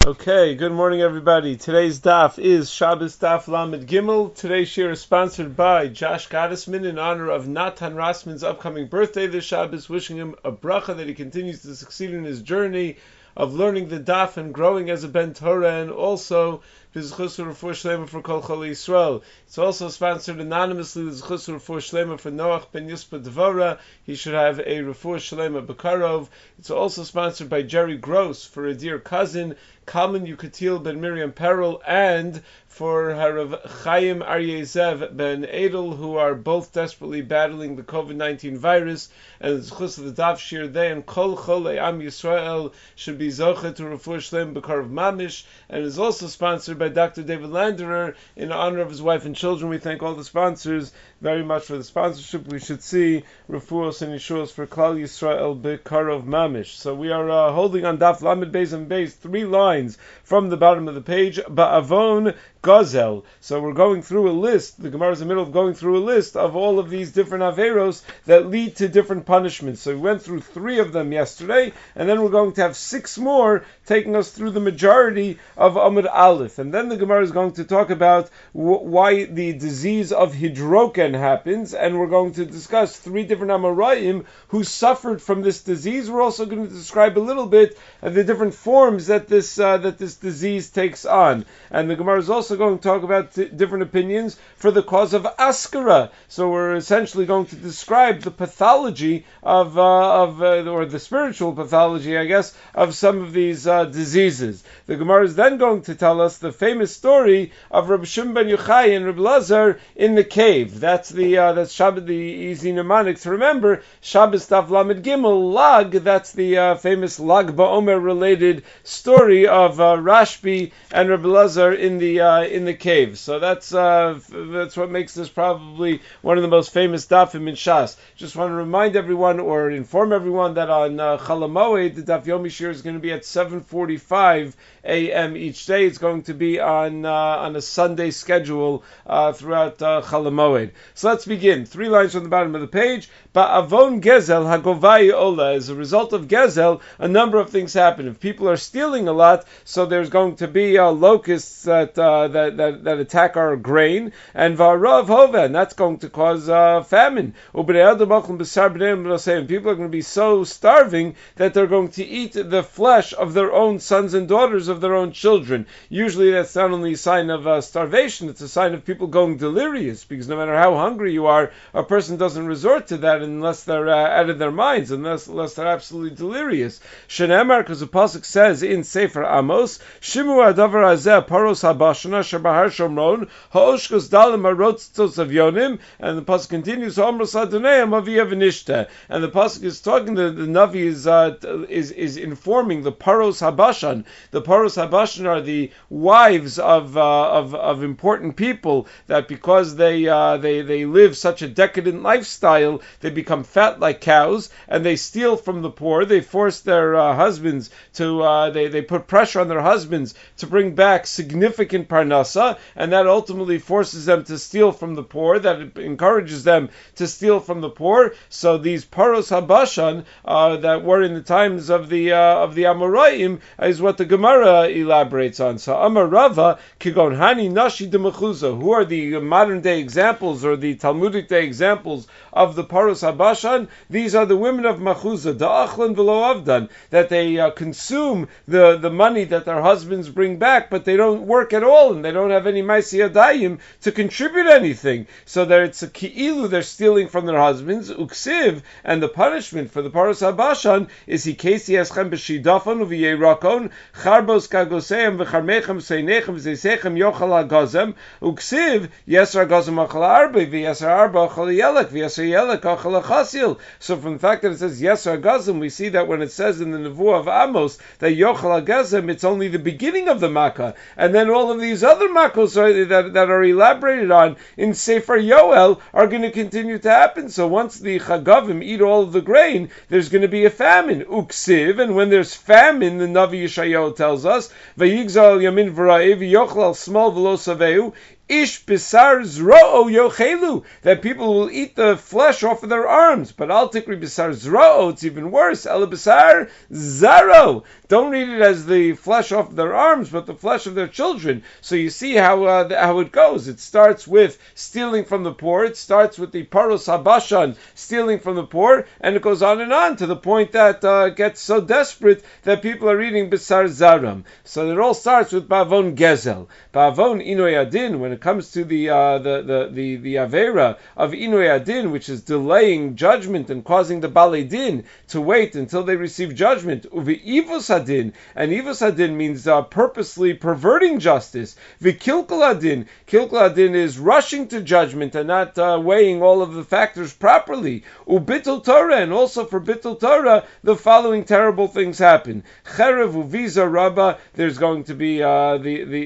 Okay, good morning everybody. Today's daf is Shabbos Daf Lamed Gimel. Today's shir is sponsored by Josh Gottesman in honor of Natan Rossman's upcoming birthday this Shabbos, wishing him a bracha that he continues to succeed in his journey of learning the daf and growing as a Ben Torah, and also B'zchus Refuah Shlema for Kol Chol Yisrael. It's also sponsored anonymously B'zchus Refuah Shlema for Noach Ben Yispa Devora. He should have a Refuah Shlema B'karov. It's also sponsored by Jerry Gross for a dear cousin, Kalman Yukatil Ben Miriam Peril, and for Harav Chaim Aryeh Ben Edel, who are both desperately battling the COVID-19 virus. And the Zchus of the Daf Shir, they and Kol Chol Am Yisrael should be Zoche to Refuah Shlem B'karov Mamish, and is also sponsored by Dr. David Landerer in honor of his wife and children. We thank all the sponsors very much for the sponsorship. We should see Refuahs and Yeshuas for Klal Yisrael B'karov Mamish. So we are holding on Daf Lamed Beis and Beis, 3 lines from the bottom of the page, Ba'avon Gazel. So we're going through a list, the Gemara is in the middle of going through a list of all of these different Averos that lead to different punishments. So we went through 3 of them yesterday, and then we're going to have 6 more taking us through the majority of Amud Aleph. And then the Gemara is going to talk about why the disease of hidroken happens, and we're going to discuss 3 different Amoraim who suffered from this disease. We're also going to describe a little bit of the different forms that this disease takes on. And the Gemara is also going to talk about different opinions for the cause of askara. So we're essentially going to describe the pathology of or the spiritual pathology, I guess, of some of these diseases. The Gemara is then going to tell us the famous story of Rabbi Shimon ben Yochai and Rabbi Lazar in the cave. That's that's Shabbat, the easy mnemonic to remember. Shabbos Daf Lamed Gimel Lag. That's the famous Lag BaOmer related story of Rashbi and Rabbi Lazar in the cave. So that's what makes this probably one of the most famous dafim in Shas. Just want to remind everyone or inform everyone that on Chol Hamoed, the Daf Yomi Shir is going to be at 7:45 a.m. each day. It's going to be on a Sunday schedule throughout Chol Hamoed. So let's begin. 3 lines from the bottom of the page. Ba'avon Gezel Hagovai Ola. As a result of Gezel, a number of things happen. If people are stealing a lot, so there's going to be locusts that attack our grain, and Va'arav Hova, and that's going to cause famine. People are going to be so starving that they're going to eat the flesh of their own sons and daughters of their own children. Usually that's not only a sign of starvation, it's a sign of people going delirious, because no matter how hungry you are, a person doesn't resort to that unless they're out of their minds, unless they're absolutely delirious. Shenemar, because the pasuk says in Sefer Amos, Shimu adavar hazeh paros habashana shabahar shomron ha'oshkos dalim harotzos of yonim, and the pasuk continues, Ha'omros Adonai amaviya v'nishta, and the pasuk is talking, the Navi is informing the paros habashan. The paros habashan are the wives of important people, that because they live such a decadent lifestyle, they become fat like cows, and they steal from the poor. They force their husbands to, they put pressure on their husbands to bring back significant parnasa, and that ultimately forces them to steal from the poor, that encourages them to steal from the poor. So these paros habashan that were in the times of the Amoraim is what the Gemara elaborates on. So Amarava Kigon Hani Nashi de Mechuza, who are the modern day examples or the Talmudic day examples of the paros habashan? These are the women of Machuza, da'achlan v'lo avdan, that they consume the money that their husbands bring back, but they don't work at all, and they don't have any ma'aseh yadayim to contribute anything. So that it's a ki'ilu, they're stealing from their husbands, uksiv, and the punishment for the paros habashan is hikesi eschem b'shidafon u'v'yerakon, charbos kagoseim v'charmechem seinechem v'zeisechem yochal ha'gazem, uksiv, yesar gazem achal arba, v'yesar arba achal yelek, v'yesar yelek achal hachasil. So from the fact that it says yesar gazem, we see that when it says in the Nevuah of Amos that yochal ha'gazem, it's only the beginning of the makkah, and then all of these other makkos that are elaborated on in Sefer Yoel are going to continue to happen. So once the chagavim eat all of the grain, there's going to be a famine. Uksiv, and when there's famine, the Navi Yeshayahu tells us, vayigzal yamin v'ra'iv yochal small v'lo saveu, Ish bisar zro'o yochelu, that people will eat the flesh off of their arms. But al tikri bisar zro'o, it's even worse. El bisar zaro. Don't read it as the flesh off of their arms, but the flesh of their children. So you see how it goes. It starts with stealing from the poor. It starts with the paros habashan, stealing from the poor, and it goes on to the point that gets so desperate that people are eating bisar zaram. So it all starts with ba'avon gezel. Ba'avon inoy adin, when it comes to the avera of inoy adin, which is delaying judgment and causing the balei din to wait until they receive judgment. Uvi ivos adin, and ivos adin means purposely perverting justice. Vikilkul adin, kilkul adin is rushing to judgment and not weighing all of the factors properly. Ubitul Torah, and also for bitul Torah, the following terrible things happen. Cherev uviza rabba, there's going to be our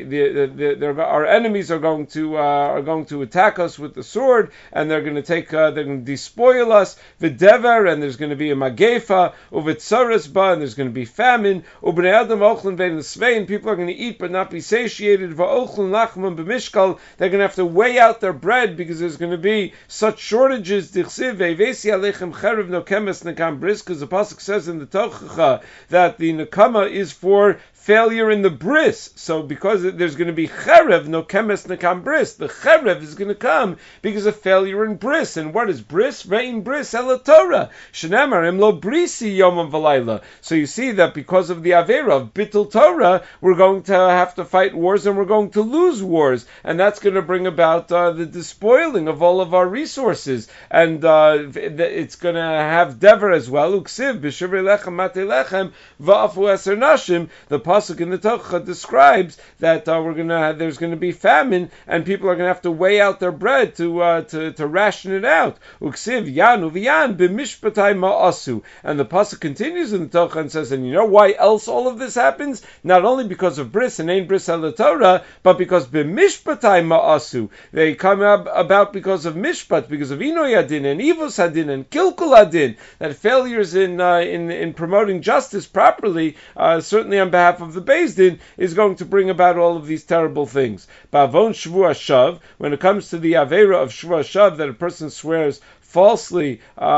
enemies are going to attack us with the sword, and they're going to despoil us. V'dever, and there's going to be a magefa. Uvitzaras ba, and there's going to be famine. Ubnei adam ochlen vein l'svein, people are going to eat but not be satiated. Va'ochlen lachman b'mishkal, they're going to have to weigh out their bread because there's going to be such shortages. Dichsiv ve'vesi alechem cherev nokemes nekam bris, because the pasuk says in the Tochacha that the nekama is for failure in the bris. So because there's going to be cherev, no kemes nekam bris, the cherev is going to come because of failure in bris. And what is bris? Rein bris ela Torah. Shenemar em lo brisi yomam v'layla. So you see that because of the avera of bitul Torah, we're going to have to fight wars and we're going to lose wars. And that's going to bring about the despoiling of all of our resources. And it's going to have dever as well. Uksiv b'shivrei lechem matei lechem va'afu eser nashim. The pasuk in the Tochacha describes that there's going to be famine, and people are going to have to weigh out their bread to ration it out. Uksiv yan uviyan b'mishpatai ma'asu, and the pasuk continues in the Tochacha and says, and you know why else all of this happens? Not only because of bris and ein bris ala Torah, but because b'mishpatai ma'asu, they come about because of mishpat, because of inoy adin and ivos adin and kilkul adin, that failures in promoting justice properly, certainly on behalf of the Beis Din, is going to bring about all of these terrible things. Ba'avon shvu hashav, when it comes to the avera of shvu hashav, that a person swears falsely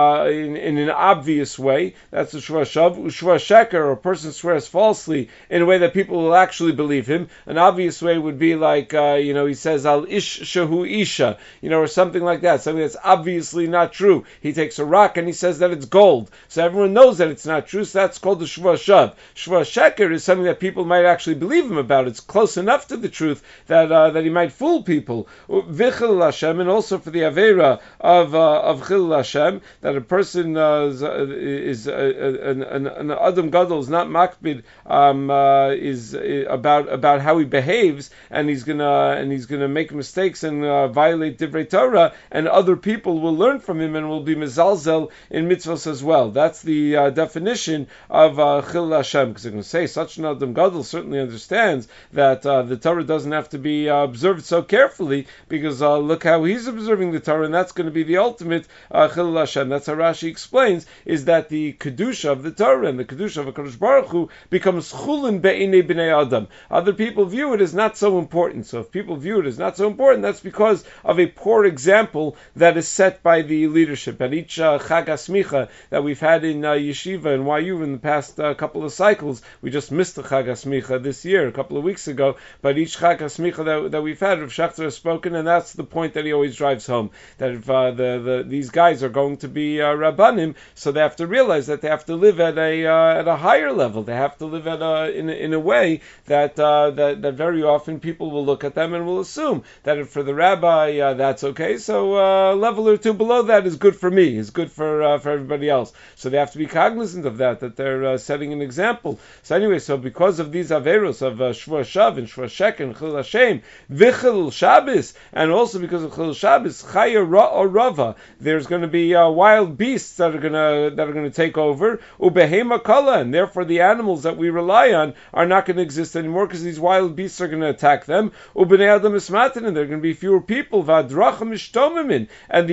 in an obvious way, that's a shvu hashav. Shvu sheker, or a person swears falsely in a way that people will actually believe him. An obvious way would be like, he says, al ish shahu isha, or something like that, something that's obviously not true. He takes a rock and he says that it's gold. So everyone knows that it's not true, so that's called the shvu hashav. Shvu sheker is something that people might actually believe him about. It's close enough to the truth that he might fool people. Vichil Hashem, and also for the avera of Chilul Hashem, that a person is an Adam Gadol is not makbid, is about how he behaves, and he's gonna make mistakes and violate divrei Torah, and other people will learn from him and will be mezalzel in mitzvahs as well. That's the definition of Chilul Hashem, because they're going to say such an Adam Gadol certainly understands that the Torah doesn't have to be observed so carefully, because look how he's observing the Torah, and that's going to be the ultimate Chilul Hashem. That's how Rashi explains, is that the kedusha of the Torah and the kedusha of HaKadosh Baruch Hu becomes chulin be'inei b'nei Adam. Other people view it as not so important. So if people view it as not so important, that's because of a poor example that is set by the leadership. At each Chag HaSmicha that we've had in Yeshiva and YU in the past couple of cycles, we just missed the Chag HaSmicha this year, a couple of weeks ago, but each Chag HaSmicha that we've had, Rav Shachter has spoken, and that's the point that he always drives home, that if these guys are going to be Rabbanim, so they have to realize that they have to live at a higher level. They have to live in a way that very often people will look at them and will assume that if for the rabbi that's okay, so a level or two below that is good for me, is good for everybody else. So they have to be cognizant of that they're setting an example. So anyway, so because of these averos of shvu hashav and shvu sheker and chilul Hashem, vichil Shabbos, and also because of chilul Shabbos, chaya ra or rava, there there's going to be wild beasts that are going to take over. Ubehema kala, and therefore the animals that we rely on are not going to exist anymore because these wild beasts are going to attack them. Ubnei adam ismatan, and there are going to be fewer people. Vadrachim ishtomimin, and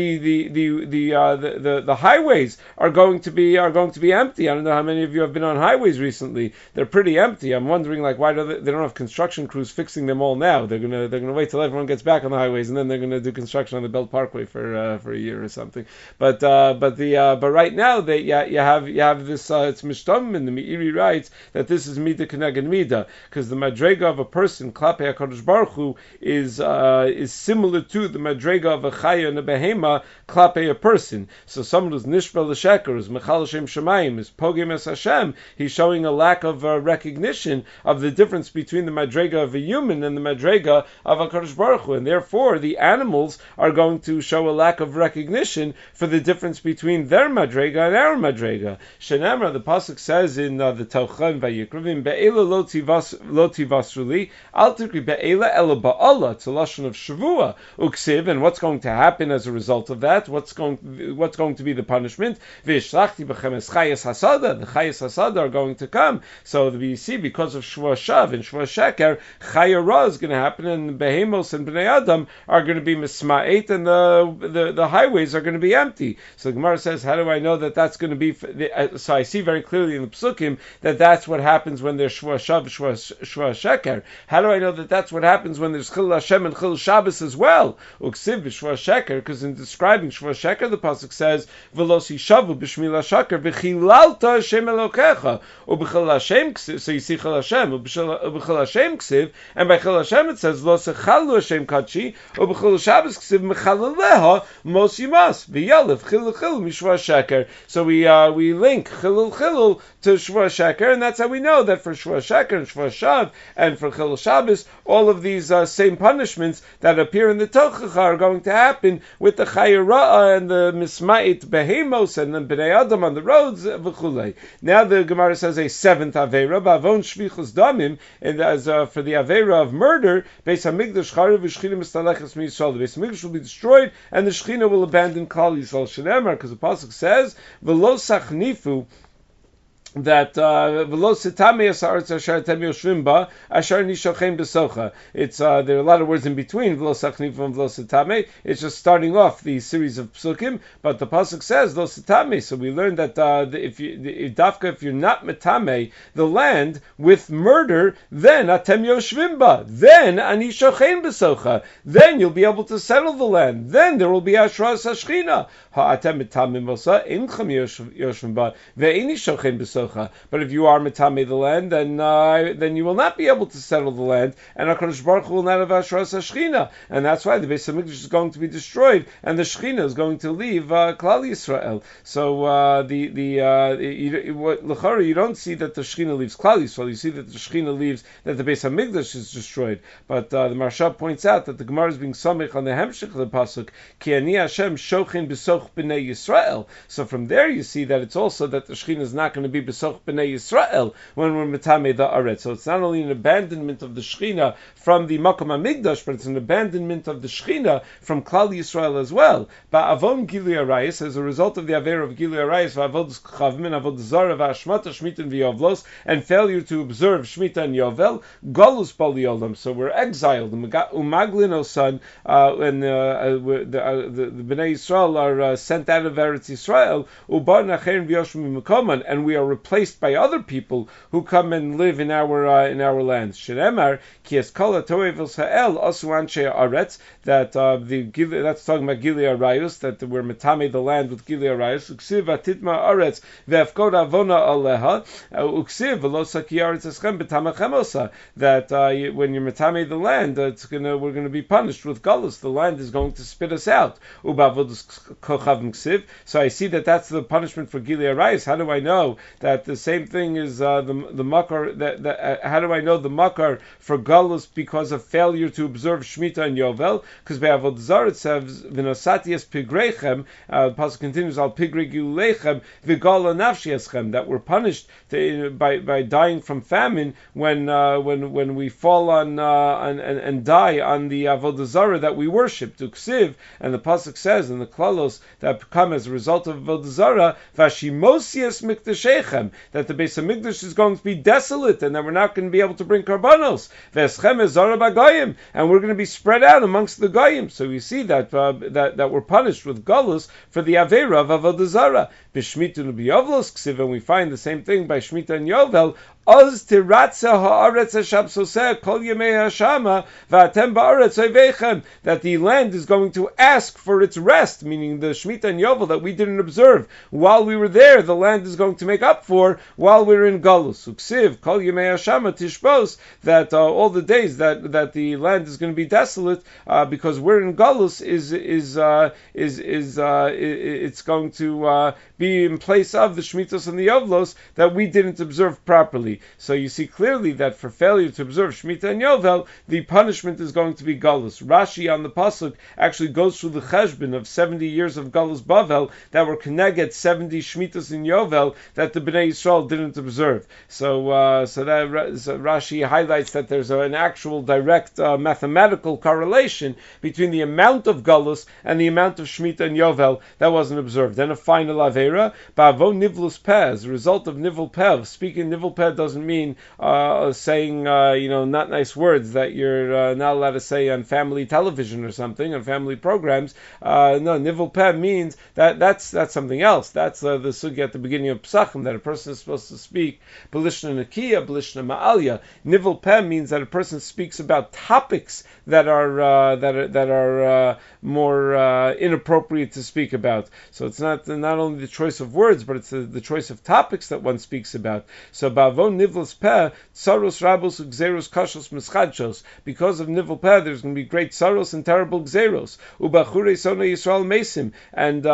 the highways are going to be empty. I don't know how many of you have been on highways recently. They're pretty empty. I'm wondering why they don't have construction crews fixing them all now. They're gonna wait till everyone gets back on the highways, and then they're gonna do construction on the Belt Parkway for a year or something. But right now you have this. It's Mishtam, and the Meiri writes that this is Mida Keneged Mida, because the madrega of a person Klapei HaKadosh Baruch Hu is similar to the madrega of a chaya and a behema Klapei a person. So someone who's nishbel l'sheker, who's mechal Hashem shemayim, is pogim es Hashem, he's showing a lack of recognition of the difference between the madrega of a human and the madrega of a HaKadosh Baruch Hu, and therefore the animals are going to show a lack of recognition for the difference between their madrega and our madrega. Shenamra, the pasuk says in the Taucha and Vayikruvim, be'ela lo tivasruli, al tikri be'ela ela ba'ala, it's a lashon of shavua, uksiv, and what's going to happen as a result of that? What's going to be the punishment? V'ishlachti b'chem es chayes hasada, the chayes hasada are going to come. So we see because of Shua Shav and Shua Sheker, Chaya Ra is going to happen, and Behemos and Bnei Adam are going to be misma'et, and the highways are going to be empty. So the Gemara says, how do I know that that's going to be? So I see very clearly in the Psukim that that's what happens when there's Shua Shav, Shua Sheker. How do I know that that's what happens when there's Chil Hashem and Chil Shabbos as well? Uksiv b'Shua Sheker, because in describing Shua Sheker, the pasuk says, "Velosi shavu b'Shmila Sheker v'chilalta Hashem Elokecha." Ub'Chil Hashem, so you see Chil Hashem, Ub'Chil Hashem ksiv, and by Chil Hashem it says Lo sechalu Hashem kachi, Ub'Chil Shabbos ksiv mechalaleha mos yimas v'yalev Chil mishua sheker. So we link Chilul to Shua Sheker, and that's how we know that for Shua Sheker and Shua Shav and for Chil Shabbos, all of these same punishments that appear in the Tochacha are going to happen with the Chaya Ra'ah and the Misma'it Behemos and the Bnei Adam on the roads v'chulei. Now the Gemara says a seventh Aveira, Ba'avon Shvichus Damim, and as for the Aveira of murder, Beis HaMikdash Charav v'Shechina Mistaleches MiYisrael, the Beis HaMikdash will be destroyed, and the Shechina will abandon Klal Yisrael. Shenemar, because the pasuk says, "V'lo sachnifu," that velocitame asaretz asher tem yoshvim ba asher nishochem besocha. It's there are a lot of words in between velosachniv and velocitame. It's just starting off the series of psukim, but the pasuk says velocitame. So we learned that if you're not metame the land with murder, then atem yoshvim ba, then anishochem besocha, then you'll be able to settle the land. Then there will be ashras hashchina. Ha'atem metame mosa inchem yoshvim ba ve'ini shochem besocha. But if you are metame the land, then you will not be able to settle the land, and HaKadosh Baruch Hu will not have Ashras HaShechina, and that's why the Beis HaMikdash is going to be destroyed, and the Shechina is going to leave Klal Yisrael. So l'chara you don't see that the Shechina leaves Klal Yisrael. You see that the Shechina leaves, that the Beis HaMikdash is destroyed. But the Maharsha points out that the Gemara is being samech on the hemshich of the pasuk, Ki ani Hashem shochin b'soch b'nei Yisrael. So from there you see that it's also that the Shechina is not going to be b'soch b'nei Yisrael when we're metame the aretz. So it's not only an abandonment of the Shechina from the Makom HaMikdash, but it's an abandonment of the Shechina from Klal Yisrael as well. Ba'avon Gilui Arayis, as a result of the Aver of Gilui Arayis, v'avod chavmin, avod zara, v'ashmata shmita v'yovlos, and failure to observe shmita and yovel, golus poliolam. So we're exiled. Umaglin osan, and the Bnei Yisrael are sent out of Eretz Yisrael. Ubar nacherin v'yoshim v'mekoman, and we are replaced by other people who come and live in our lands. Shenemar ki es kol ha'toevos ha'el asu anshe ha'aretz, that that's talking about Gilui Arayos, that we're metame the land with Gilui Arayos. Uksiv atitma aretz ve'afkod avona aleha uksiv v'lo saki aretz eschem b'tamachem osa, that when you're metame the land, we're going to be punished with galus. The land is going to spit us out. Ubavod kochavim ksiv. So I see that that's the punishment for Gilui Arayos. How do I know that that the same thing is the makar. How do I know the makar for galus because of failure to observe Shemitah and Yovel? Because by Avodah Zarah it says v'nosatias pigrechem. The pasuk continues al pigre giulechem v'gala nafshiaschem, that we're punished by dying from famine when we fall on and die on the Avodah Zarah that we worship. Tuksiv, and the pasuk says in the klalos that come as a result of Avodah Zarah, vashimosias mikdashechem, that the Beis Hamikdash is going to be desolate and that we're not going to be able to bring karbanos. Veschem ezara b'goyim, and we're going to be spread out amongst the goyim. So we see that that we're punished with galus for the avera of Avodah Zarah. B'shmita u'b'yovlos ksiv, and we find the same thing by Shemitah and Yovel. Oz tiratza haaretz hashabsoseh kol yemei hashama v'atem ba'aretz oivechem, that the land is going to ask for its rest, meaning the Shemitah and Yovel that we didn't observe while we were there, the land is going to make up for while we're in Galus. Uksiv kol yemei hashama tishbos, that all the days that the land is going to be desolate because we're in Galus it's going to be in place of the Shemitahs and the Yovlos that we didn't observe properly. So you see clearly that for failure to observe Shemitah and Yovel, the punishment is going to be Galus. Rashi on the pasuk actually goes through the cheshbon of 70 years of Galus Bavel that were connected 70 Shemitahs and Yovel that the Bnei Yisrael didn't observe. So Rashi highlights that there's an actual direct mathematical correlation between the amount of Galus and the amount of Shemitah and Yovel that wasn't observed. Then a final Avera, Ba'avo Nivlus Peh, as a result of Nivul Peh. Speaking Nivul Peh doesn't mean saying not nice words that you're not allowed to say on family television or something, on family programs. No, Nivul Peh means that's something else. That's the sugya at the beginning of Pesachim, that a person is supposed to speak Belishna Nakiya, Belishna Ma'alya. Nivul Peh means that a person speaks about topics that are more inappropriate to speak about. So it's not only the choice of words, but it's the choice of topics that one speaks about. So Ba'avon Nivlus Peh, Tsaros Rabos Gzeros Kashos Mischadshos. Because of Nivul Peh, there's going to be great Tsaros and terrible Gzeros. Ubachure Sona Yisrael Mesim, and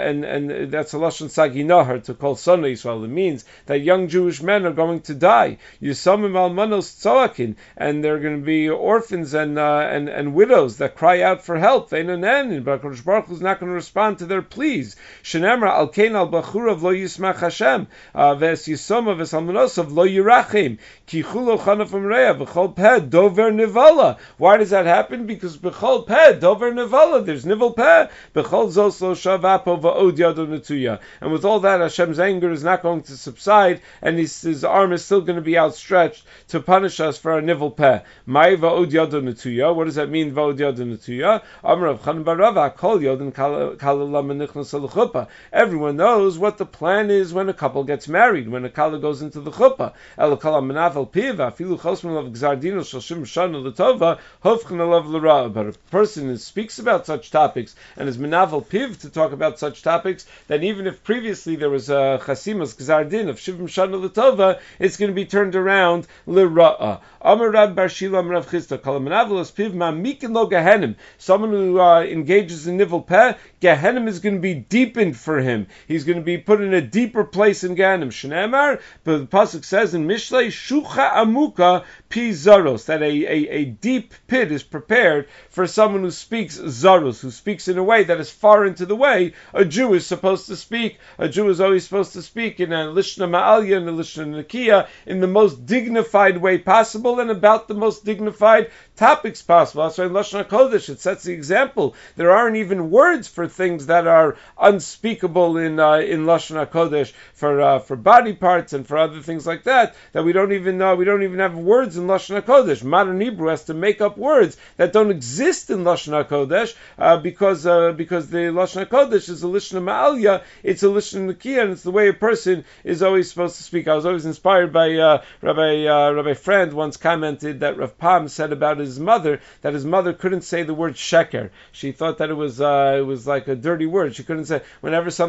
that's a lashon Sagi Nahar to call Sona Yisrael. It means that young Jewish men are going to die. Yisamim Almanos Tzoakin, and they're going to be orphans and widows that cry out for help. And Baruch Baruch is not going to respond to their pleas. Shenemra Al Kain Al Bachurav Lo Yismach Hashem Ves Yisoma Ves Almanosov Lo Yirachim Ki Chulo Chanafim Rea B'chol Peh Dover Nivala. Why does that happen? Because B'chol Peh Dover Nivala, there's Nival Peh B'chol Zos Lo Shavapo Va'od Yado Netuya. And with all that, Hashem's anger is not going to subside, and his arm is still going to be outstretched to punish us for our Nival Peh. Mai Va'od Yado Netuya. What does that mean, Va'od Yado Netuya? Amar Rav Chanan bar Rava Kol Yodin Kalala Menichnas Al Chuppah. Everyone knows what the plan is when a couple gets married, when a kala goes into the chuppah. El kala menavel piva afilu chosman of gzardino shloshim shana l'tova hofchen alav l'ra. But if a person speaks about such topics and is menavel piv to talk about such topics, then even if previously there was a chasimas gzardin of shivim shana l'tova, it's going to be turned around l'ra. Amar Rab bar Shila Amar Rav Chisda kala menavel as piv ma'mikin lo gehenim. Someone who engages in nivel peh, Gehenim is going to be deepened for him. He's going to be put in a deeper place in Gehenim. Shneimar, but the pasuk says in Mishlei, Shucha Amuka Pi Zaros, that a deep pit is prepared for someone who speaks Zaros, who speaks in a way that is far into the way a Jew is supposed to speak. A Jew is always supposed to speak in a Lishna Ma'alya and a Lishna Nakiya in the most dignified way possible and about the most dignified topics possible. That's why in Lashon HaKodesh it sets the example. There aren't even words for things that are unspeakable in Lashon HaKodesh for body parts and for other things like that we don't even have words in Lashon HaKodesh. Modern Hebrew has to make up words that don't exist in Lashon HaKodesh because the Lashon HaKodesh is a Lishna Ma'alya, it's a Lishna Nakiya, and it's the way a person is always supposed to speak. I was always inspired by Rabbi Friend once commented that Rav Pam said about his mother that his mother couldn't say the word sheker. She thought that it was like a dirty word. She couldn't say, whenever something wasn't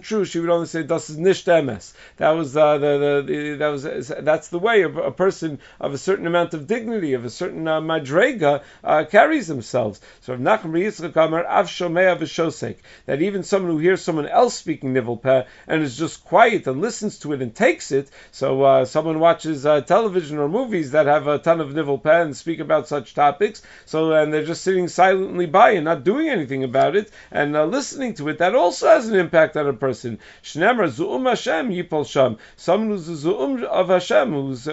true, she would only say das is nicht emes. That's the way a person of a certain amount of dignity, of a certain madrega, carries themselves. So Rav Nachman bar Yitzchak Amar av shomea v'shosek, that even someone who hears someone else speaking nivel peh and is just quiet and listens to it and takes it. So someone watches television or movies that have a ton of nivel peh and speak about such topics. And they're just sitting silently by and not doing anything about it and listening to it. That also has an impact on a person. Shneimar zu'um Hashem yipol sham. Someone who's a zu'um of Hashem, who's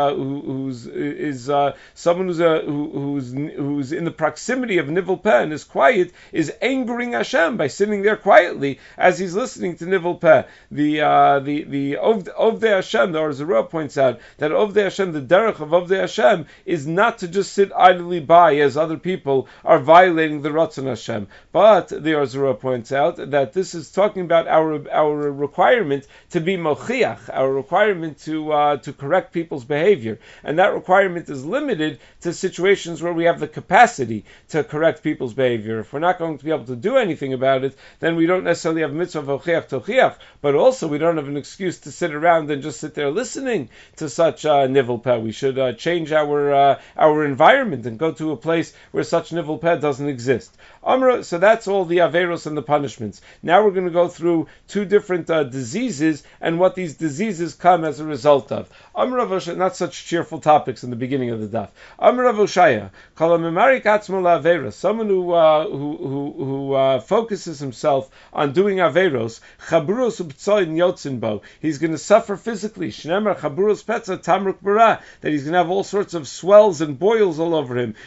in the proximity of nivel peh and is quiet, is angering Hashem by sitting there quietly as he's listening to nivel peh. The Ovdei Hashem, the Or Zarua points out that Ovdei Hashem, the derech of Ovdei Hashem, is not to just sit idly by as other people are violating the Ratzon Hashem. But the Or Zarua points out that this is talking about our requirement to be mochiach, our requirement to correct people's behavior, and that requirement is limited to situations where we have the capacity to correct people's behavior. If we're not going to be able to do anything about it, then we don't necessarily have mitzvah of ochiach tochiach, but also we don't have an excuse to sit around and just sit there listening to such nivel peh. We should change our environment and go to a place where such nivel peh doesn't exist. So that's all the averos and the punishments. Now we're going to go through two different diseases and what these diseases come as a result of. Not such cheerful topics in the beginning of the daf. Rav Oshaya, someone who focuses himself on doing averos, he's going to suffer physically. That he's going to have all sorts of swells and boils all over him.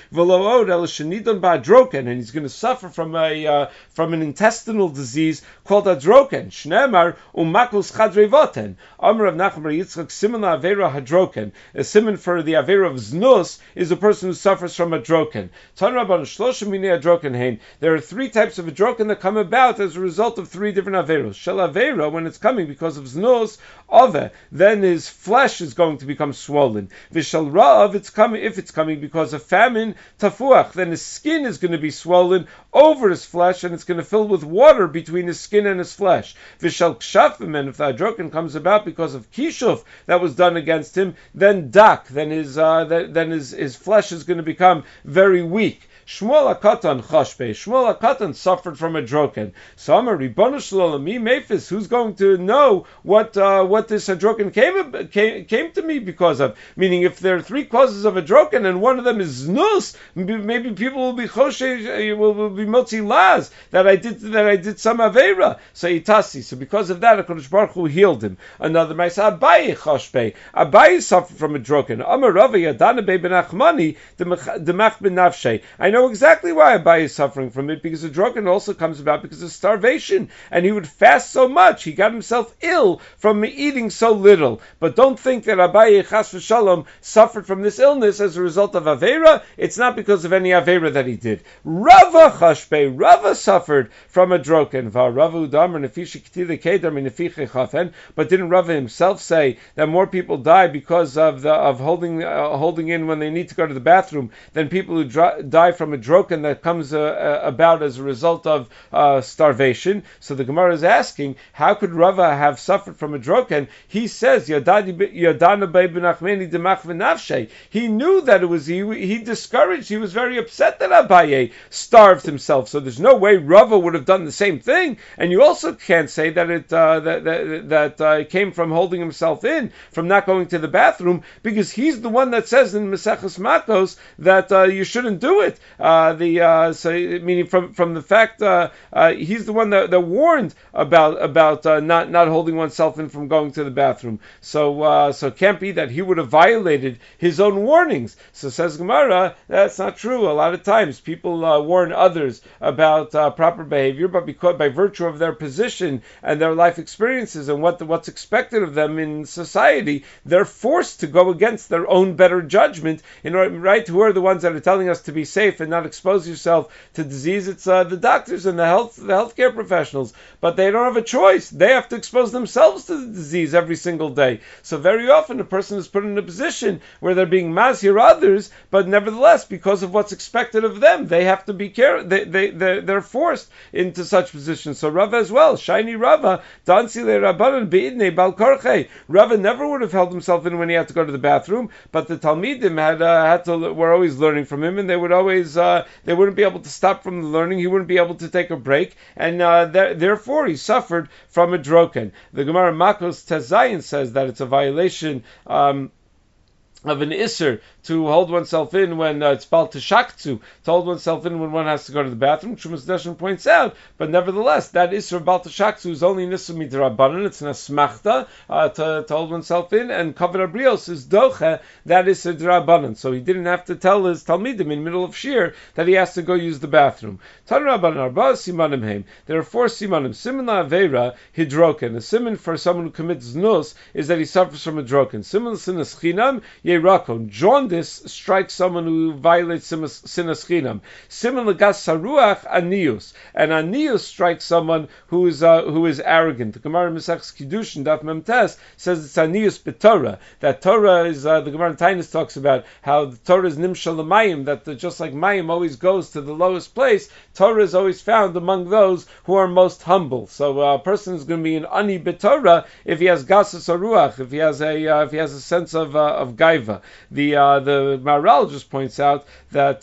And he's going to suffer from an intestinal disease called adroken. Shneimar umakus chadrevoten. Amar Rav Nachman bar Yitzchak siman la'avera hadroken. A siman for the avera of znus is a person who suffers from adroken. Tan Rabban shlosha minei adroken hein. There are three types of adroken that come about as a result of three different averos. Shel avera, when it's coming because of znus, ove, then his flesh is going to become swollen. V'shel ra'av, if it's coming because of famine, tafuach, then his skin is going to be swollen over his flesh and it's going to fill with water between his skin and his flesh. V'shel kshafim, and if the adroken comes about because of kishuf that was done against him, then dak, then his flesh is going to become very weak. Shmuel HaKatan chashbe. Shmuel HaKatan suffered from a droken. So Amar Ribono Shel Olam, mi meifis, who's going to know what this adroken came to me because of? Meaning, if there are three causes of a droken and one of them is znus, maybe people will be choshe, will be motzi laz that I did some avera. So itasi. So because of that, HaKadosh Baruch Hu healed him. Another ma'aseh Abaye chashbe. Abaye suffered from a droken. Amar Rava Yadana be ben Achmani demach ben nafshe. I know exactly why Abaye is suffering from it, because the droken also comes about because of starvation, and he would fast so much, he got himself ill from eating so little. But don't think that Abaye chas v'shalom suffered from this illness as a result of Avera. It's not because of any Avera that he did. Rava chashbe, Rava suffered from a droken. But didn't Rava himself say that more people die because of holding in when they need to go to the bathroom than people who die from a droken that comes about as a result of starvation? So the Gemara is asking, how could Rava have suffered from a droken? He says, he knew that it was he discouraged, he was very upset that Abaye starved himself. So there's no way Rava would have done the same thing. And you also can't say that it came from holding himself in, from not going to the bathroom, because he's the one that says in Maseches Makos that you shouldn't do it. So meaning from the fact he's the one that warned about not holding oneself in from going to the bathroom. So it can't be that he would have violated his own warnings. So says Gemara, that's not true. A lot of times people warn others about proper behavior, but because by virtue of their position and their life experiences and what's expected of them in society, they're forced to go against their own better judgment. Right? Who are the ones that are telling us to be safe and not expose yourself to disease? It's the doctors and the healthcare professionals, but they don't have a choice. They have to expose themselves to the disease every single day. So very often a person is put in a position where they're being mazhir others, but nevertheless, because of what's expected of them, they have to be careful. They're forced into such positions. So Rava as well, Shiny Rava, Dansile Rabbanan Beidne Balkorche. Rava never would have held himself in when he had to go to the bathroom, but the Talmidim were always learning from him, and they wouldn't be able to stop from the learning. He wouldn't be able to take a break, and therefore he suffered from a droken. The Gemara Makos Tezayin says that it's a violation of an Isser to hold oneself in when it's Bal Teshaktu, to hold oneself in when one has to go to the bathroom. Shumas Deshen points out, but nevertheless, that Isser of Bal Teshaktu is only Nisr Midrabanan, it's an Asmachta to hold oneself in, and Kavod Abrios is Doche, that is a Drabanan. So he didn't have to tell his Talmidim in the middle of Shir that he has to go use the bathroom. Tan Rabbanan Arba Simanim Heim. There are 4 Simanim. Siman Aveira Hidroken. A Siman for someone who commits Znus is that he suffers from a Droken. Siman Sinas Chinam Yerakon. Jaundice strikes someone who violates Sinas Chinam. Siman Lagas Saruach Anius. And Anius strikes someone who is arrogant. The Gemara Mesachs Kiddushin Daf Memtes says it's Anius B'Torah. That Torah is the Gemara Tainus talks about how the Torah is Nimshal Mayim, that just like Mayim always goes to the lowest place, Torah is always found among those who are most humble. So a person is going to be an Ani B'Torah if he has Gasas Aruach, if he has a sense of Gaiva. The Maharal just points out that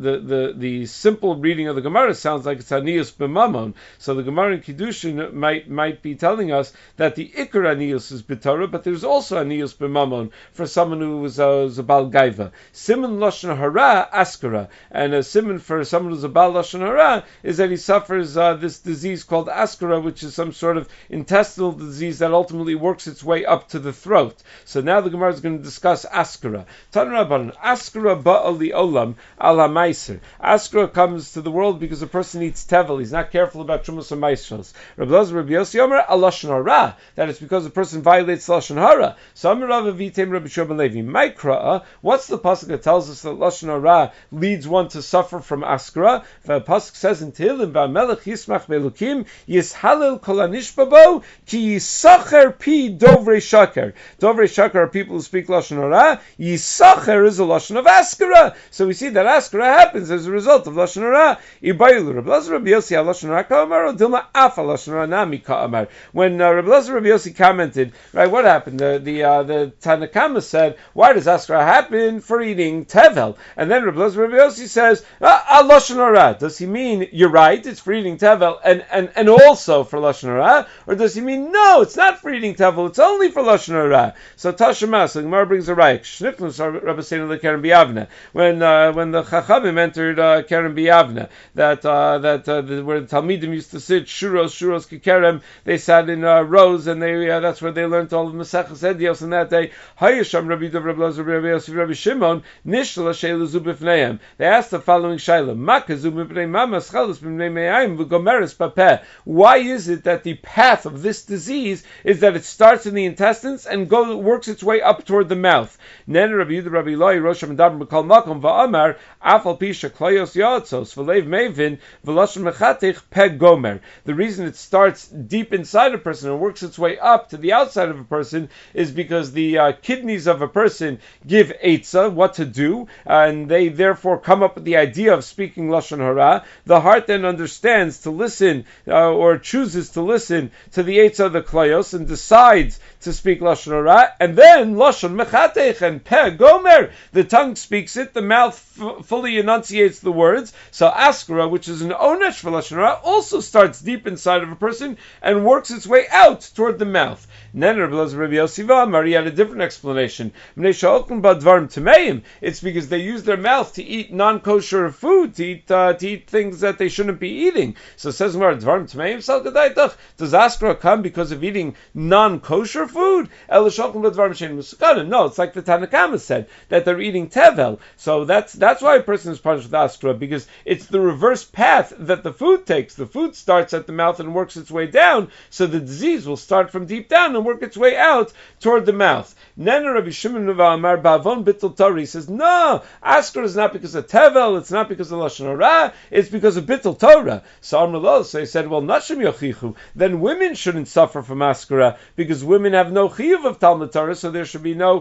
the simple reading of the Gemara sounds like it's Anius B'Mamon. So the Gemara in Kiddushin might be telling us that the Ikar Anius is B'Torah, but there's also Anius B'Mamon for someone who was a Bal Gaiva. Simon Lashon Hara Askara, and a simon for someone who's a Bal Lashon Hara is that he suffers this disease called Askara, which is some sort of intestinal disease that ultimately works its way up to the throat. So now the Gemara is going to discuss Askara. Tan Rabbanan, Askara ba'ali olam al ha'maiser. Askara comes to the world because a person eats tevel. He's not careful about trumas and maisros. Rabbi Elazar, Rabbi Yossi Omer al lashon hara. That it's because a person violates lashon hara. So Amar Rav Avitem Rabbi Shimon Levi. Mikra. What's the pasuk that tells us that lashon hara leads one to suffer from Askara? The pasuk says in Tehillim, "Va'melech yismach be'elukim yishalel kol hanishbabo ki yisacher pi dovrei shaker." Dovrei shaker are people who speak lashon hara. Yisacher is a lashon of Askara. So we see that Askara happens as a result of lashon hara. Ibayulu Rabbi Elazar Rabbi Yossi al lashon hara ka'amar or dilma af al lashon hara nami ka'amar. When Rabbi Elazar Rabbi Yossi commented, right, what happened? The Tanakama said, why does Askara happen for eating tevel? And then Rabbi Elazar Rabbi Yossi says, al lashon hara. Does he mean you're right? It's for eating tevel and also for lashon hara, or does he mean no? It's not for eating tevel. It's only for lashon hara. So Tashema, so the Gemara brings a rayik. Shnifnus Rabbi Seinu leKeren B'Yavne. When the Chachamim entered Keren B'Yavne, where the Talmidim used to sit shuros kikerem, they sat in rows, and that's where they learned all of Maseches Edios. And that day, Hayasham Rabbi Dov Rabbi Elazar Rabbi Yossi Rabbi Shimon Nishla Sheila Zubifneim. They asked the following shaila: Makazu Mipnei Mamas Chalus Mipnei Me'ayim V'Gomeres Papeh. Why is it that the path of this disease is that it starts in the intestines and works its way up toward the mouth? Nen Rabbi Yehuda Rabbi Eloi Rosh Hadaber B'Kol Makom Va'amar Afal Pisha Kloyos Yotzos V'Leiv Mevin V'Lashon Mechatich Peg Gomer. The reason it starts deep inside a person and works its way up to the outside of a person is because the kidneys of a person give eitzah, what to do, and they therefore come up with the idea of speaking Lashon Hara. The heart then understands to listen or chooses to listen to the eitzah of the Kloyos and decides to speak Lashon Hara, and then Lashon Mechatech and Peh Gomer, the tongue speaks it, the mouth fully enunciates the words. So Askara, which is an onesh for Lashon Hara, also starts deep inside of a person and works its way out toward the mouth. Then Rabbi Elazar Rabbi Yossi V'Amar had a different explanation. It's because they use their mouth to eat non-kosher food, to eat things that they shouldn't be eating. So it says, does Askara come because of eating non-kosher food? No, it's like the Tanakama said, that they're eating tevel. So that's why a person is punished with Askara, because it's the reverse path that the food takes. The food starts at the mouth and works its way down, so the disease will start from deep down and work its way out toward the mouth. Nena Rabbi Shimon Amar Bavon Bittul Torah says, no, Askara is not because of tevel, it's not because of Lashon Hara, it's because of Bittul Torah. So Amar so he said, well, Nashim Yochichu, then women shouldn't suffer from Askara, because women have no chiyuv of Talmud Torah, so there should be no avon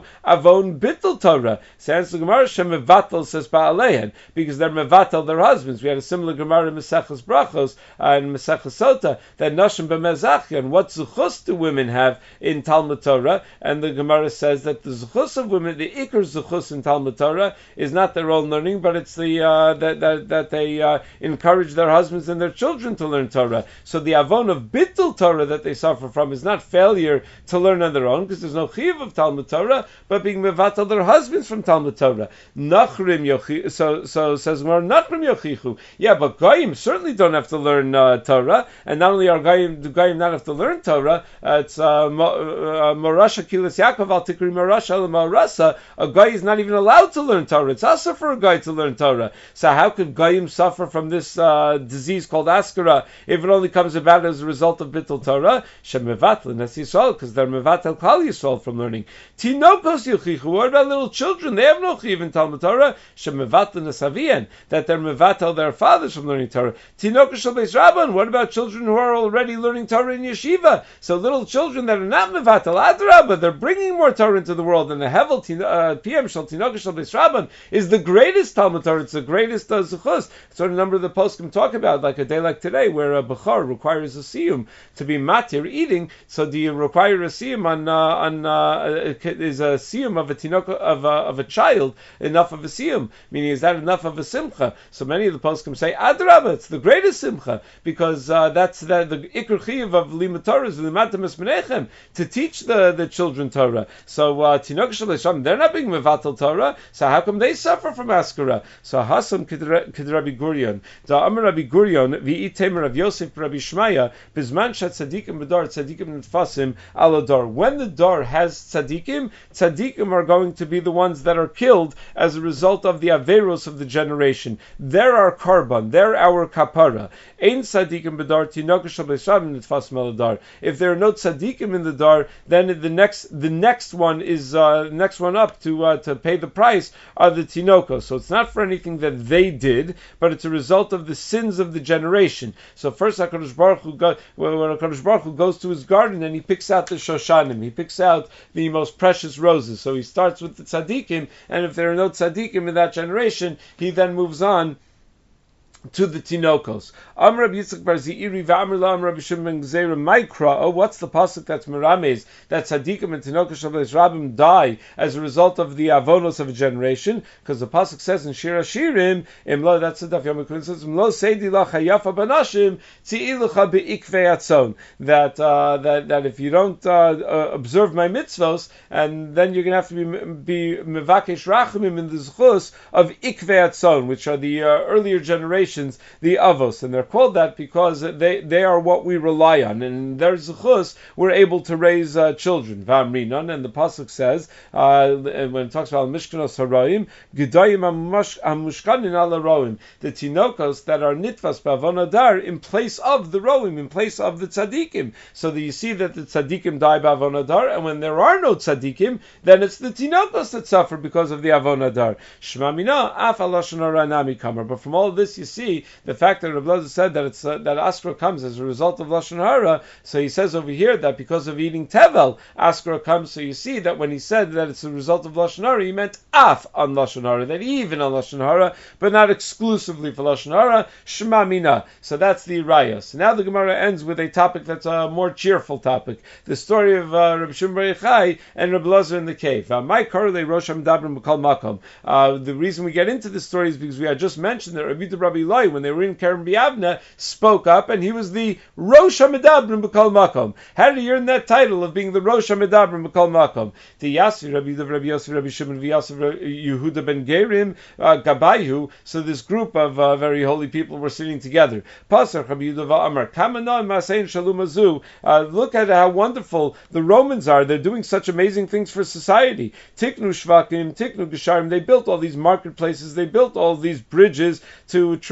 avon bittul Torah. Says the Gemara, shemevatel says ba'alehen, because they're mevatel their husbands. We had a similar Gemara in Maseches Brachos and Maseches Sota that nashim b'mezachyan. What zuchus do women have in Talmud Torah? And the Gemara says that the zuchus of women, the ikar zuchus in Talmud Torah, is not their own learning, but it's the that they encourage their husbands and their children to learn Torah. So the avon of bittul Torah that they suffer from is not failure to learn on their own, because there's no chiyuv of Talmud Torah, but being mevatel their husbands from Talmud Torah. Nachrim yochi. So says Gemara, nachrim yochichu. Yeah, but goyim certainly don't have to learn Torah, and not only are goyim not have to learn Torah, it's morasha kilas Yaakov al tikri morasha al marasa. A guy is not even allowed to learn Torah. It's also for a guy to learn Torah. So how could goyim suffer from this disease called askara if it only comes about as a result of bittul Torah? Shemevatel nes Yisrael, because they're mevatel klal Yisrael from learning. Tinokos yochichu. What about little children? They have no chiyuv in Talmud Torah. Shemevatel nes avian, that they're mevatel their fathers from learning Torah. Tinokos shel beis rabban. What about children who are already learning Torah in yeshiva? So little children that are not mevatel adrabah, they're bringing more Torah into the world. And the hevel PM shel tinokos shel beis rabban is the greatest Talmud Torah. It's the greatest zuchus. So a number of the poskim talk about, like a day like today, where a bechor requires a siyum to be matir eating. So do you require a siyum is a siyum of a tinok of a child enough of a siyum? Meaning, is that enough of a simcha? So many of the poskim say adrabah, it's the greatest simcha, because that's the ikar chiyuv of limud Torah is limatam esmenechem, to teach the children Torah. So tinok shel beis rabban, they're not being mevatel Torah. So how come they suffer from askara? So Hasam kid Rabbi Gurion, da Amar Rabbi Gurion v'it temer Rav Yosef Rabbi Shmaya bizman shat tzadikim b'dar tzadikim nitfasim alodar. When the dar has tzadikim are going to be the ones that are killed as a result of the averos of the generation. They're our karban, they're our kapara. Ein tzadikim b'dar tinok shel beis rabban nitfasim alodar. If there are no tzadikim in the dar, then the next one is next one up to pay the price are the tinokos. So it's not for anything that they did, but it's a result of the sins of the generation. So first HaKadosh Baruch Hu when HaKadosh Baruch Hu goes to his garden and he picks out the Shoshanim, he picks out the most precious roses. So he starts with the tzaddikim, and if there are no tzaddikim in that generation, he then moves on to the tinokos. Amr Rabbi Yitzchak Bar Zeiri v'Amr La Amr Rabbi Shimon Gzeira Maikra. Oh, what's the pasuk that's merames that tzaddikim and tinokos shel beis rabim die as a result of the avonos of a generation? Because the pasuk says in Shir Hashirim, Imlo, that's the Daf Yom Kippur, says Imlo seidi lach hayafa banashim tzi'ilucha beikvei atzon. That if you don't observe my mitzvos, and then you're going to have to be mevakesh rachamim in the zchus of ikvei atzon, which are the earlier generations, the avos, and they're called that because they are what we rely on, and in their zechus we're able to raise children. V'amrinan, and the pasuk says when it talks about mishkanos haroim, gedayim hamushkanin al haroim, the tinokos that are nitvas b'avon hadar in place of the roim, in place of the tzaddikim. So that you see that the tzaddikim die b'avon hadar, and when there are no tzaddikim, then it's the tinokos that suffer because of the avon hadar. Shema mina af alashon hara nami kamar. But from all of this, you see the fact that Rabbi Elazar said that it's that askara comes as a result of lashon hara. So he says over here that because of eating tevel, askara comes. So you see that when he said that it's a result of lashon hara, he meant af on lashon hara, that even on lashon hara, but not exclusively for lashon hara. Shema mina. So that's the raya. So now the Gemara ends with a topic that's a more cheerful topic: the story of Rabbi Shimon Bar Yochai and Rabbi Elazar in the cave. My korle rosh hamedabrim b'kol makom. The reason we get into this story is because we had just mentioned that Rabbi Eloi, when they were in Kerem B'Yavne, spoke up, and he was the Rosh HaMedabrim B'Kol Makom. How did he earn that title of being the Rosh HaMedabrim B'Kol Makom? The Yasvi, Rabbi Yehuda, Rabbi Yosef, Rabbi Shimon, V'Yasef, Yehuda ben Gerim, Gabayu. So this group of very holy people were sitting together. Pasach, Rabbi Yehuda v'Amar, Kamana Masein Shalom Azu. Look at how wonderful the Romans are. They're doing such amazing things for society. Tiknu Shvakim, Tiknu Gesharim. They built all these marketplaces. They built all these bridges to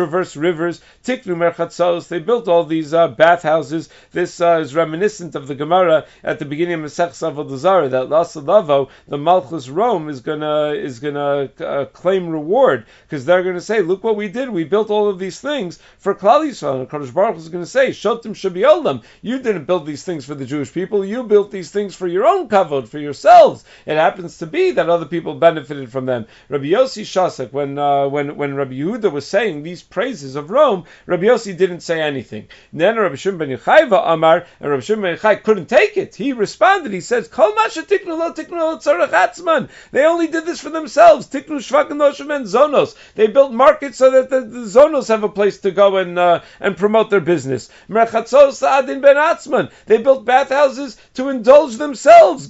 traverse rivers. Tiknu merchatzos, they built all these bathhouses. This is reminiscent of the Gemara at the beginning of Masechus Avodah Zarah, that Lasalavo, the Malchus Rome, is gonna claim reward, because they're going to say, look what we did. We built all of these things for Klal Yisrael. And Kadosh Baruch Hu is going to say, Shotim Shabiolam, you didn't build these things for the Jewish people. You built these things for your own kavod, for yourselves. It happens to be that other people benefited from them. Rabbi Yossi Shasek, when Rabbi Yehuda was saying these praises of Rome, Rabbi Yossi didn't say anything. Then Rabbi Shimon ben Yochai Amar, and Rabbi Shimon ben Yochai couldn't take it. He responded. He says, Kol masha tiknu lo tzarech atzman. They only did this for themselves. Tiknu shvakim noshim and zonos. They built markets so that the zonos have a place to go and promote their business. Merchatzos adin ben atzman. They built bathhouses to indulge themselves.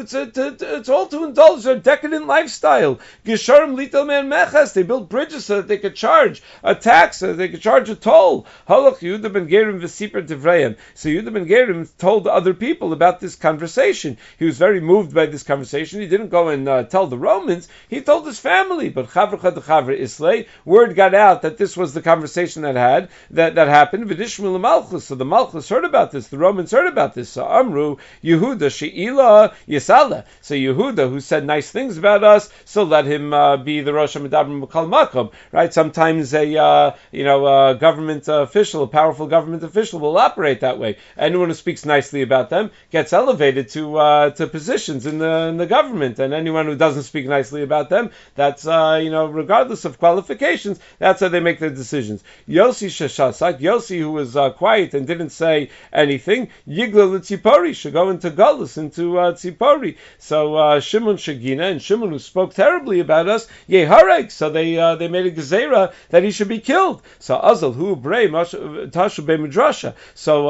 It's all to indulge their decadent lifestyle. Gesharim litel man mechas. They built bridges so that they could charge a tax, so that they could charge a toll. Halach Yehuda ben Gerim v'siper divrayim. So Yehuda ben Gerim told other people about this conversation. He was very moved by this conversation. He didn't go and tell the Romans. He told his family. But Chavra Chavra Islay, word got out that this was the conversation that happened. V'dishmul Malchus. So the Malchus heard about this. The Romans heard about this. So Amru Yehuda Sheila Yisala. So Yehuda, who said nice things about us, so let him be the Rosh Hamidabrim B'Kol Makom. Right? Sometimes a government official, a powerful government official, will operate that way. Anyone who speaks nicely about them gets elevated to positions in the government, and anyone who doesn't speak nicely about them, that's regardless of qualifications, that's how they make their decisions. Yossi Sheshasak, Yossi, who was quiet and didn't say anything, Yigla L'Tzipori, should go into Gullus, into Tzipori. So Shimon Shagina, and Shimon, who spoke terribly about us, Yeharek, so they made a gezerah that he should be killed. So Azal, who Brei Tashu Be Midrasha. So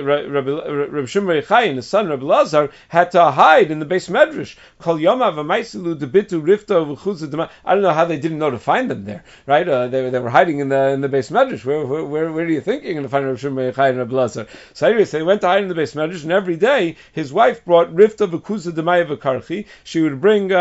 Rabbi Shimon Yochai and his son Rabbi Lazar had to hide in the base medrash. Kol Yomav Amaisilu Debitu Rifta V'Chuzah Dema. I don't know how they didn't know to find them there, right? They were hiding in the base medrash. Where are you think you're going to find Rabbi Shimon Yochai and Rabbi Lazar? So anyway, so they went to hide in the base medrash, and every day his wife brought Rifta V'Chuzah Demaya V'Karchi. She would bring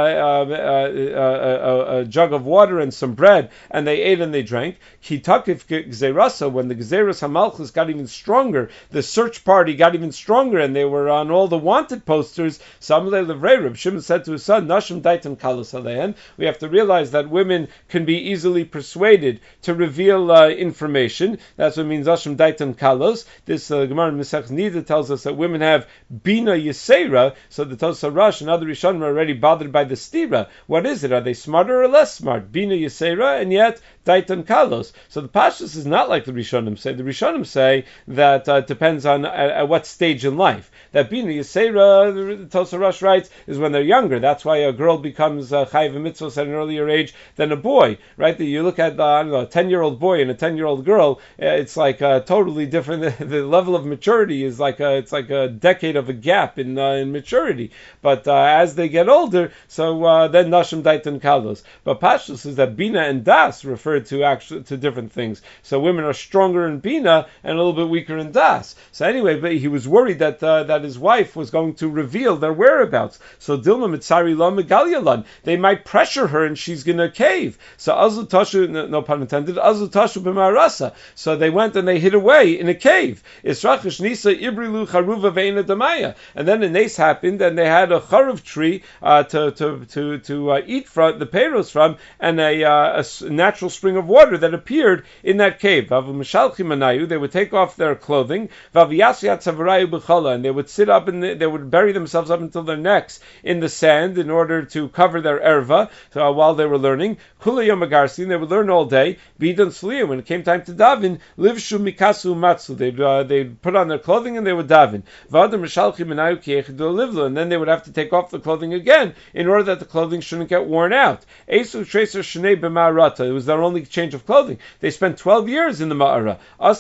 a jug of water and some bread, and they ate and they drank. Kitakif Gzerasa, when the Gzeras Hamalchus got even stronger, the search party got even stronger, and they were on all the wanted posters. Samle Levrei, Reb Shimon said to his son, Nashim Daitan Kalos Alein. We have to realize that women can be easily persuaded to reveal information. That's what it means Nashim Daitan Kalos. This Gemara in Masech Nida tells us that women have Bina Yisera, so the Tosar Rosh and other Rishonim are already bothered by the stira. What is it? Are they smarter or less smart? Bina Yisera, and yet Daitan Kalos. So the Pashtus is not like the Rishonim say. The Rishonim say that it depends on at what stage in life. That Bina Yisera, the Tosar Rosh writes, is when they're younger. That's why a girl becomes Chayiv Mitzvos at an earlier age than a boy, right? You look at a 10-year-old boy and a 10-year-old girl, it's like totally different. The level of maturity is it's like a decade of a gap in maturity. But as they get older, so then Nashim Daitan Kalos. But Pashtus is that Bina and Das refer to different things. So women are stronger in Bina and a little bit weaker in Das. So anyway, but he was worried that his wife was going to reveal their whereabouts. So Dilma Mitzari Lo Megalyalan, they might pressure her and she's going to cave. So Azu Tashu, no pun intended, Azu Tashu B'Marasa. So they went and they hid away in a cave. Israchish Nisa Ibrilu Charuva Ve'ena Damaya. And then a nace happened, and they had a charuv tree to eat from the peiros from, and a natural spring of water that appeared in that cave. They would take off their clothing, and they would sit up and they would bury themselves up until their necks in the sand in order to cover their erva while they were learning. They would learn all day. When it came time to daven, livshu mikasu matsu. They'd put on their clothing and they would daven. And then they would have to take off the clothing again in order that the clothing shouldn't get worn out. It was their only change of clothing. They spent 12 years in the Ma'ara.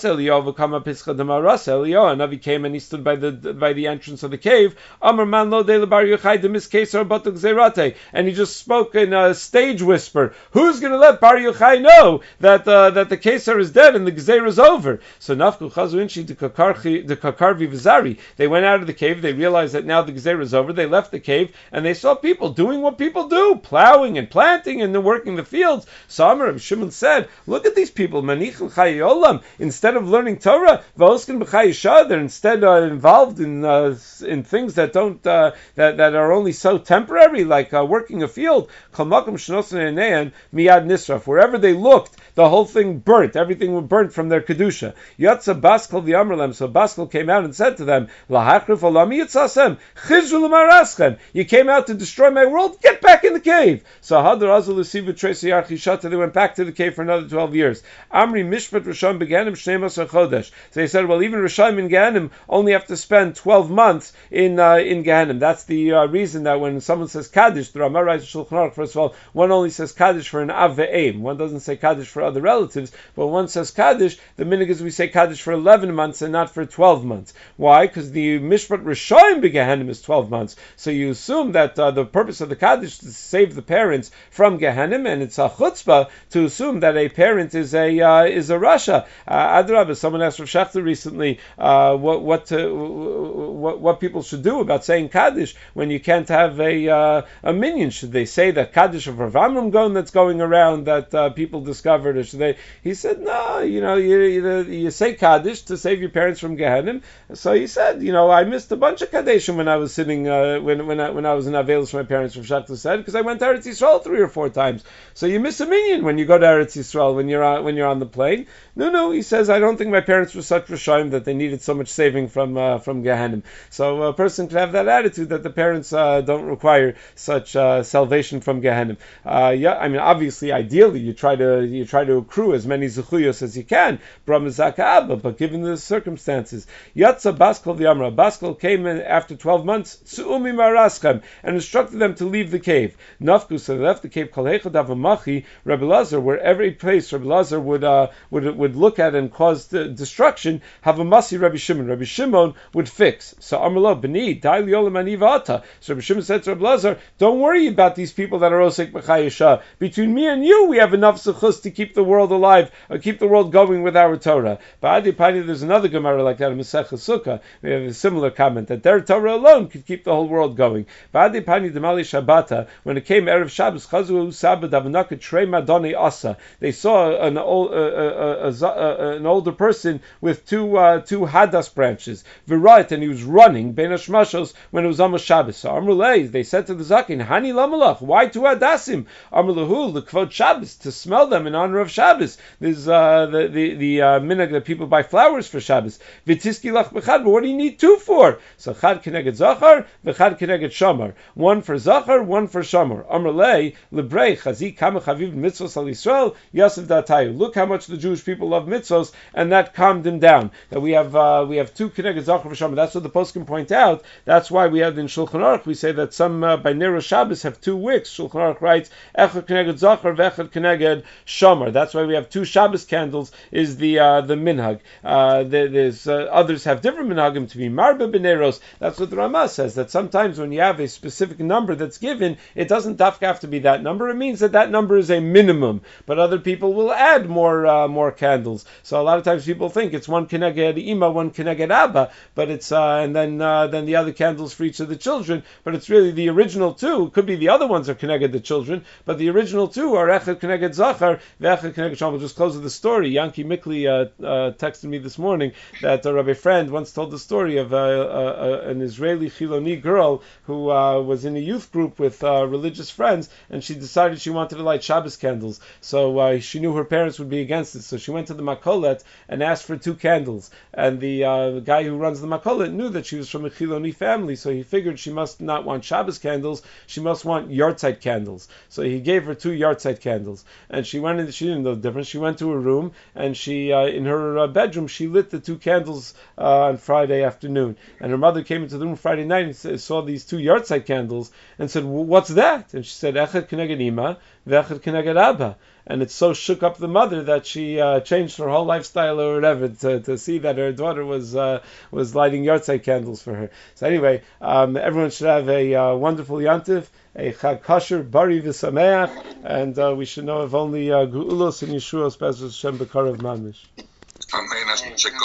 Navi came and he stood by the entrance of the cave. And he just spoke in a stage whisper. Who's going to let Bar Yochai know that the Kesar is dead and the Gzeir is over? So Nafku Chazu Inshi the Kakarvi Vizari. They went out of the cave. They realized that now the Gzeir is over. They left the cave and they saw people doing what people do, plowing and planting and then working the fields. So Amar Shimon said, Look at these people. Manichel Chayei Olam. Instead of learning Torah, V'oskin B'chayei Shah, they're instead involved in things that don't that are only so temporary, like working a field. Kol Makom Shenosan Eineihan Miyad Nisraf. Wherever they looked, the whole thing burnt. Everything was burnt from their kedusha. Yatsa Baskel v'Amrlem. So Baskel came out and said to them, Lahachrif Olami Yitzasem Chizru L'Maraschem. You came out to destroy my world. Get back in the cave. So Hadar Azul Usivu Tresi Archishata. They went back to the cave for another 12 years. Amri Mishpat Rishon Beganim Shnei Chodesh. So they said, well, even Rishon in Gehenim only have to spend 12 months in Gehenim. That's the reason that when someone says Kaddish, the Ramah writes Shulchan Aruch, first of all, one only says Kaddish for an Av ve'em. One doesn't say Kaddish for other relatives, but one says Kaddish, the minhag is we say Kaddish for 11 months and not for 12 months. Why? Because the Mishpat Rishoyim Begehenim is 12 months. So you assume that the purpose of the Kaddish is to save the parents from Gehenim, and it's a chutzpah to assume that a parent is a Rasha. Adrabah, someone asked Rav Shachter recently what people should do about saying Kaddish when you can't have a minion. Should they say that Kaddish of Rav Amram Gon that's going around that people discovered, or should they? He said, no, you say Kaddish to save your parents from Gehenim. So he said, I missed a bunch of Kaddishim when I was sitting when I was in Avelis for my parents. Rav Shachter said, because I went to Eretz Yisrael 3 or 4 times. So you miss a minion when you go to Eretz Yisrael when you're on the plane. No, he says, I don't think my parents were such Rishayim that they needed so much saving from Gehenim. So a person could have that attitude that the parents don't require such salvation from Gehenim. Obviously, ideally, you try to accrue as many zuchuyos as you can, but given the circumstances, Yatsa Baskel v'Amra. Baskel came in after 12 months, Su'umi Maraschem, and instructed them to leave the cave. Nafku, so they left the cave, Kol Heichad Avamachi, Rebbe Lazar, where every place Rebbe Lazar would look at and cause destruction, Havamasi Rebbe Shimon. Rebbe Shimon would fix. So Amrlo, B'ni, Dai Liolam Ani V'ata. So Rebbe Shimon said to Rebbe Lazar, don't worry about these people that are Osek B'chayesha. Between me and you, we have enough zechus to keep the world alive, or keep the world going with our Torah. But Adi Pani, there's another Gemara like that in Masechah Sukkah. We have a similar comment that their Torah alone could keep the whole world going. But Adi Pani Demali Shabbata, when it came Erev Shabbos, Chazu Sabbat Avanaka Trei Madoni Asa. They saw an older person with two hadas branches, Virait, and he was running Ben Hashmashos when it was almost Shabbos. So Amrulei, they said to the Zakin, Hani Lamalach, why 2 hadasim? Amrulahu, the kvod Shabbos, to smell them in honor of Shabbos. There's the minhag that people buy flowers for Shabbos. V'tiski lach b'chad, but what do you need 2 for? So chad keneged zachar, v'chad keneged shamar. 1 for zachar, 1 for shamar. Amrulei, lebrei, chazi kama chaviv mitzvos al Yisrael, Yosef datayu. Look how much the Jewish people love mitzvos, and that calmed him down. That we have 2 keneged zachar v'shamar. That's what the poskim point out. That's why we have in Shulchan Aruch, we say that some by Nero Shabbos have 2 wicks. Shulchan Aruch writes, echad keneged zachar, v'echad keneged shamar. That's why we have 2 Shabbos candles, is the minhag. There's others have different minhagim to be marba b'neros. That's what the Ramah says, that sometimes when you have a specific number that's given, it doesn't have to be that number. It means that number is a minimum, but other people will add more candles. So a lot of times people think it's 1 keneged ima, 1 keneged abba, but it's and then the other candles for each of the children. But it's really the original 2. It could be the other ones are keneged the children, but the original 2 are echad keneged zachar, ve'echad keneged shamar. We'll just close with the story. Yanki Mikli texted me this morning that Rabbi Friend once told the story of an Israeli Chiloni girl who was in a youth group with religious friends, and she decided she wanted to light Shabbos candles. So she knew her parents would be against it. So she went to the makolet and asked for 2 candles. And the guy who runs the makolet knew that she was from a Chiloni family, so he figured she must not want Shabbos candles, she must want yahrzeit candles. So he gave her 2 yahrzeit candles. And she went in, she didn't know the difference. She went to her room, and she in her bedroom, she lit the 2 candles on Friday afternoon. And her mother came into the room Friday night and saw these 2 yahrzeit candles and said, what's that? And she said, echad keneged ima, ve'echad keneged abba. And it so shook up the mother that she changed her whole lifestyle or whatever to see that her daughter was lighting yahrzeit candles for her. So anyway, everyone should have a wonderful yantif, a chag kasher, bari v'sameach, and we should know of only Ge'ulos and Yeshuos Be'ez Hashem B'Karav Mamish.